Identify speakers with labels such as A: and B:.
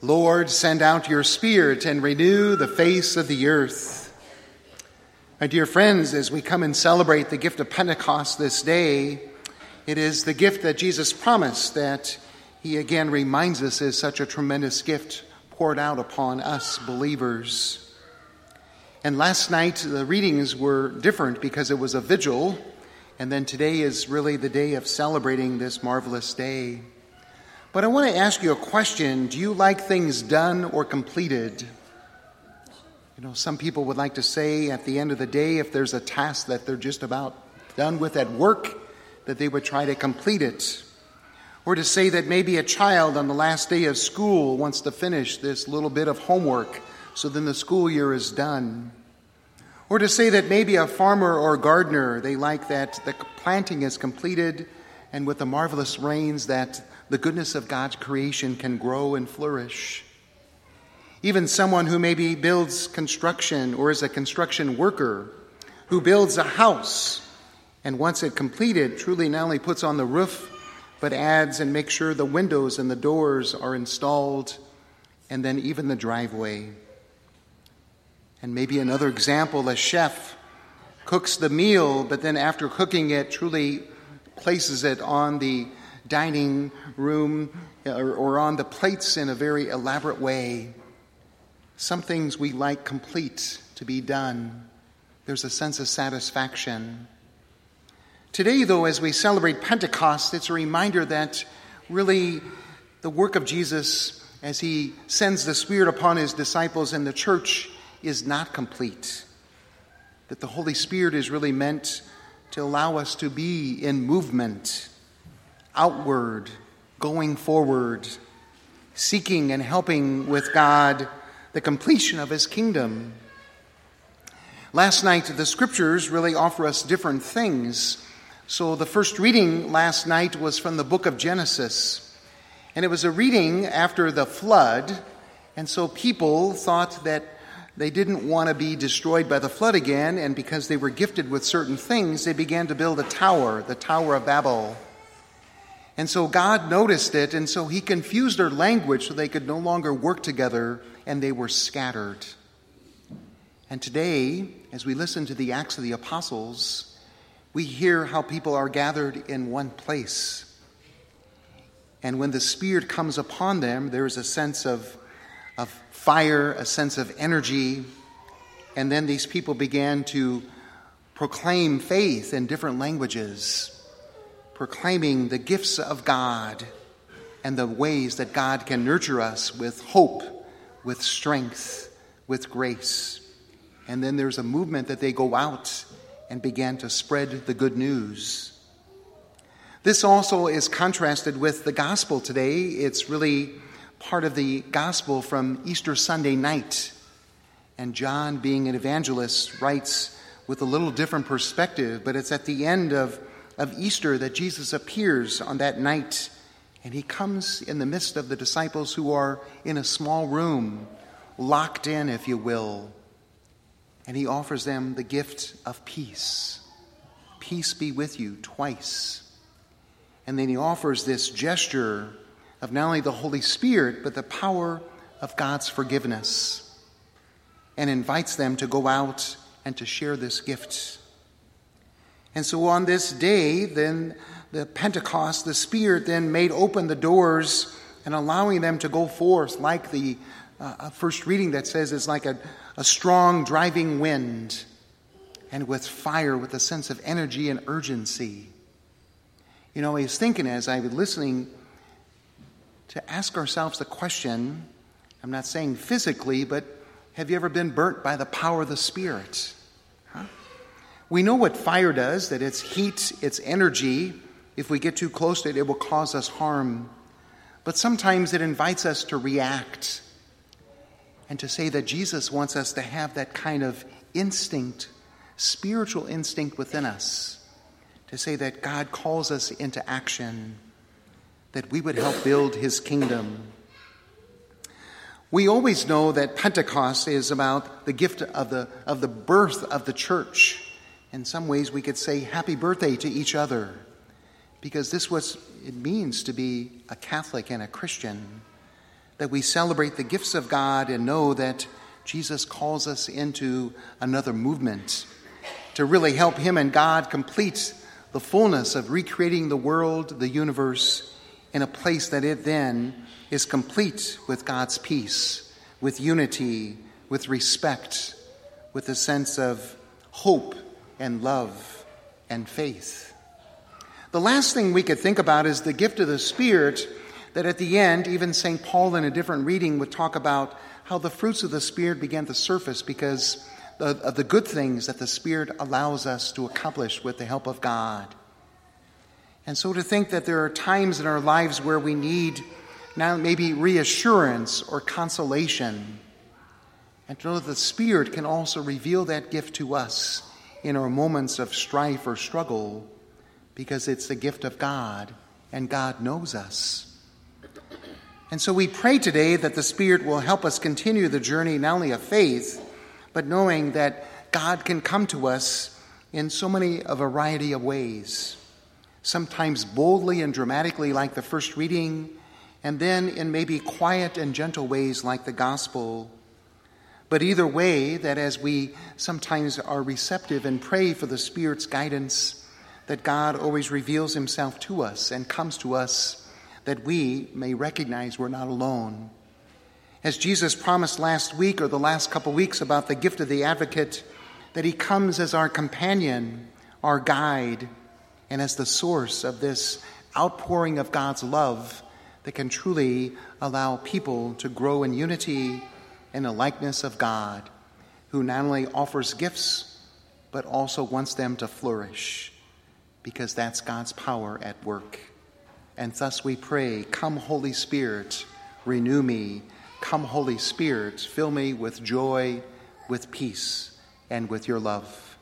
A: Lord, send out your Spirit and renew the face of the earth. My dear friends, as we come and celebrate the gift of Pentecost this day, it is the gift that Jesus promised that he again reminds us is such a tremendous gift poured out upon us believers. And last night the readings were different because it was a vigil, and then today is really the day of celebrating this marvelous day. But I want to ask you a question. Do you like things done or completed? You know, some people would like to say at the end of the day, if there's a task that they're just about done with at work, that they would try to complete it. Or to say that maybe a child on the last day of school wants to finish this little bit of homework, so then the school year is done. Or to say that maybe a farmer or gardener, they like that the planting is completed, and with the marvelous rains that the goodness of God's creation can grow and flourish. Even someone who maybe builds construction or is a construction worker, who builds a house, and once it completed, truly not only puts on the roof, but adds and makes sure the windows and the doors are installed, and then even the driveway. And maybe another example, a chef cooks the meal, but then after cooking it, truly places it on the dining room or on the plates in a very elaborate way. Some things we like complete, to be done. There's a sense of satisfaction. Today, though, as we celebrate Pentecost, it's a reminder that really the work of Jesus as he sends the Spirit upon his disciples in the church is not complete. That the Holy Spirit is really meant to allow us to be in movement, outward, going forward, seeking and helping with God the completion of his kingdom. Last night, the scriptures really offer us different things. So the first reading last night was from the book of Genesis. And it was a reading after the flood. And so people thought that they didn't want to be destroyed by the flood again. And because they were gifted with certain things, they began to build a tower, the Tower of Babel. And so God noticed it, and so he confused their language so they could no longer work together, and they were scattered. And today, as we listen to the Acts of the Apostles, we hear how people are gathered in one place. And when the Spirit comes upon them, there is a sense of fire, a sense of energy. And then these people began to proclaim faith in different languages, proclaiming the gifts of God and the ways that God can nurture us with hope, with strength, with grace. And then there's a movement that they go out and began to spread the good news. This also is contrasted with the gospel today. It's really part of the gospel from Easter Sunday night. And John, being an evangelist, writes with a little different perspective, but it's at the end of Easter that Jesus appears on that night, and he comes in the midst of the disciples who are in a small room, locked in, if you will, and he offers them the gift of peace. Peace be with you, twice. And then he offers this gesture of not only the Holy Spirit, but the power of God's forgiveness, and invites them to go out and to share this gift. And so on this day, then the Pentecost, the Spirit then made open the doors and allowing them to go forth like the first reading that says it's like a strong driving wind, and with fire, with a sense of energy and urgency. You know, I was thinking as I was listening to ask ourselves the question, I'm not saying physically, but have you ever been burnt by the power of the Spirit? We know what fire does, that it's heat, it's energy. If we get too close to it, it will cause us harm. But sometimes it invites us to react and to say that Jesus wants us to have that kind of instinct, spiritual instinct within us, to say that God calls us into action, that we would help build his kingdom. We always know that Pentecost is about the gift of the birth of the church. In some ways, we could say happy birthday to each other, because this is what it means to be a Catholic and a Christian, that we celebrate the gifts of God and know that Jesus calls us into another movement to really help him and God complete the fullness of recreating the world, the universe, in a place that it then is complete with God's peace, with unity, with respect, with a sense of hope and love and faith. The last thing we could think about is the gift of the Spirit, that at the end, even St. Paul in a different reading would talk about how the fruits of the Spirit began to surface because of the good things that the Spirit allows us to accomplish with the help of God. And so to think that there are times in our lives where we need now maybe reassurance or consolation, and to know that the Spirit can also reveal that gift to us in our moments of strife or struggle, because it's the gift of God, and God knows us. And so we pray today that the Spirit will help us continue the journey not only of faith, but knowing that God can come to us in so many a variety of ways, sometimes boldly and dramatically like the first reading, and then in maybe quiet and gentle ways like the gospel. But either way, that as we sometimes are receptive and pray for the Spirit's guidance, that God always reveals himself to us and comes to us, that we may recognize we're not alone. As Jesus promised last week or the last couple weeks about the gift of the advocate, that he comes as our companion, our guide, and as the source of this outpouring of God's love that can truly allow people to grow in unity and a likeness of God, who not only offers gifts, but also wants them to flourish, because that's God's power at work. And thus we pray, come Holy Spirit, renew me. Come Holy Spirit, fill me with joy, with peace, and with your love.